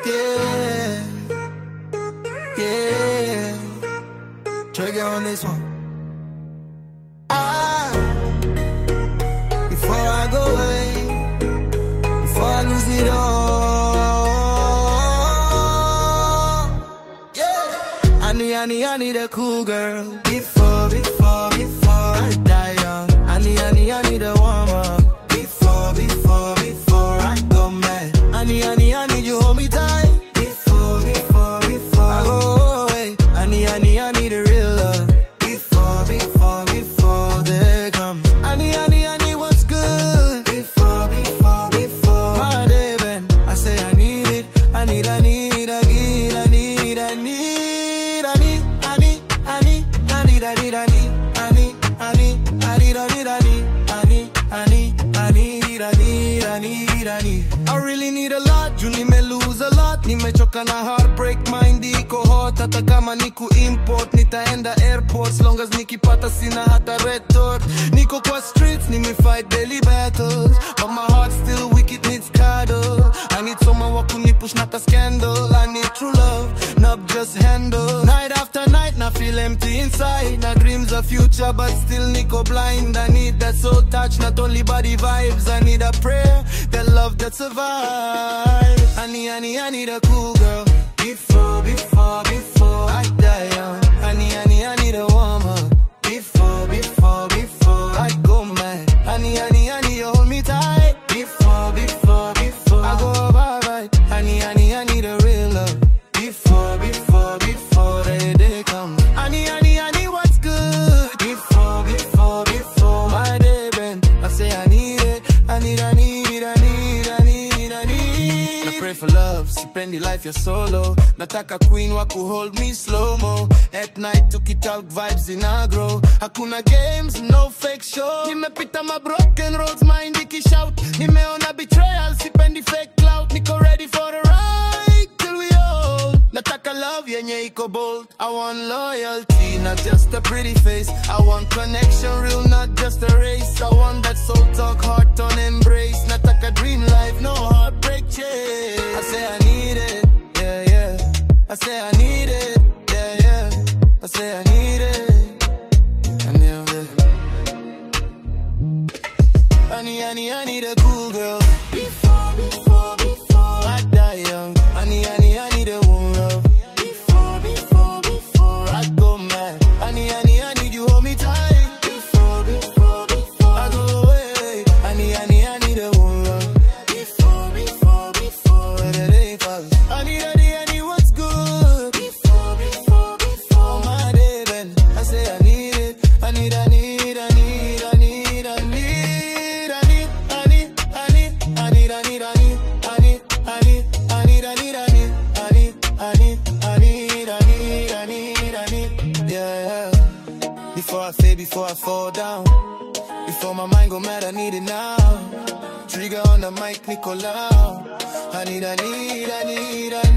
Yeah, yeah. Trigger on this one. Before I go away, before I lose it all, yeah. I need a cool girl. Before I die young. I need a warm up. Before I go mad. I need you hold me tight. Before I go away. I need a real love. Before they come. I need what's good. Before my day bend. I say I need it. I need I really need a lot, you need me lose a lot. Nimechoka na heartbreak, mind iko hot. Hata kama niku import, nitaenda airport. As long as nikipata sina hata red dot. Niko kwa streets, nime fight daily battles. But my heart still weak, it needs cuddle. I need someone who can push, not a scandal. I need true love, not just handle. Night after night, now feel empty inside. Now dreams of future, but still Nico blind. I need that soul touch, not only body vibes. I need a prayer, that love that survives. I need a cool girl. Before I die young. I need a warm up. Before I go mad. I need you hold me tight. Before I go bye. I need a real love. Before they come. I need what's good. Before my day bend. I say I need it. I need. I pray for love, sipendi life ya solo. Nataka queen waku hold me slow-mo. At night tukitalk vibes inagro. Hakuna games, no fake show. Nimepita my broken roads, mind ikishout. Nimeona betrayal, sipendi fake clout. Niko ready for the ride till we old. Nataka love yenye iko bold. I want loyalty, not just a pretty face. I want connection real, not just a race. I want that soul talk, heart on embrace. Nataka dream life, no heartbreak chase. I say I need it, yeah. I say I need it, yeah. I say I need it, I need it. I need a cool girl. Before I die young. I need a warm love. Before I go mad. I need you hold me tight. Before I go away. I need a warm love. Before the day comes. I need what's good. Before my day bend. I say I need it. I need. Yeah. Before I fall down. Before my mind go mad, I need it now. Trigger on the mic, Nicolau. I need